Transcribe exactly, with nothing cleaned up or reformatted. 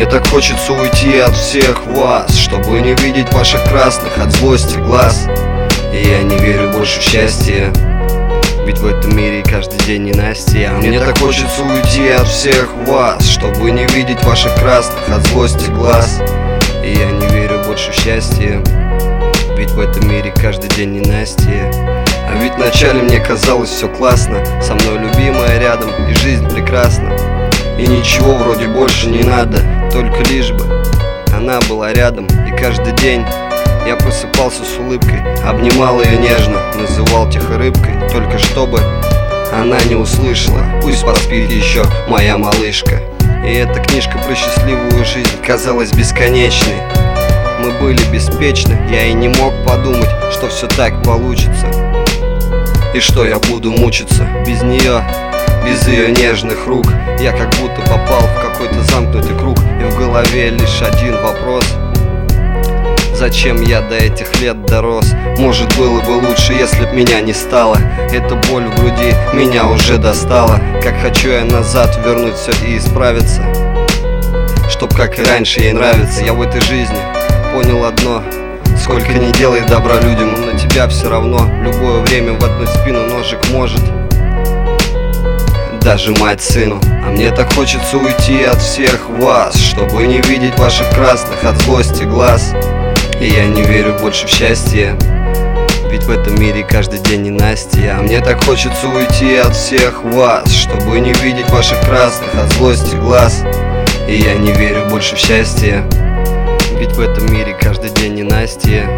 Мне так хочется уйти от всех вас, чтобы не видеть ваших красных от злости глаз. И я не верю больше в счастье, ведь в этом мире каждый день ненастья. Мне так хочется уйти от всех вас, чтобы не видеть ваших красных от злости глаз. И я не верю больше в счастье, ведь в этом мире каждый день ненастье. А ведь вначале мне казалось все классно, со мной любимая рядом и жизнь прекрасна. И ничего вроде больше не надо, только лишь бы она была рядом. И каждый день я просыпался с улыбкой, обнимал ее нежно, называл тихо рыбкой, только чтобы она не услышала: пусть поспит еще моя малышка. И эта книжка про счастливую жизнь казалась бесконечной. Мы были беспечны, я и не мог подумать, что все так получится, и что я буду мучиться без нее, без ее нежных рук. Я как будто попал в какой-то замкнутый круг, и в голове лишь один вопрос: зачем я до этих лет дорос? Может, было бы лучше, если б меня не стало. Эта боль в груди меня уже достала. Как хочу я назад вернуть все и исправиться, чтоб как и раньше ей нравится. Я в этой жизни понял одно: сколько не делай добра людям, но на тебя все равно в любое время воткнуть в спину ножик может даже мать сыну. А мне так хочется уйти от всех вас, чтобы не видеть ваших красных от злости глаз. И я не верю больше в счастье, ведь в этом мире каждый день ненастье. А мне так хочется уйти от всех вас, чтобы не видеть ваших красных от злости глаз. И я не верю больше в счастье, ведь в этом мире каждый день ненастье.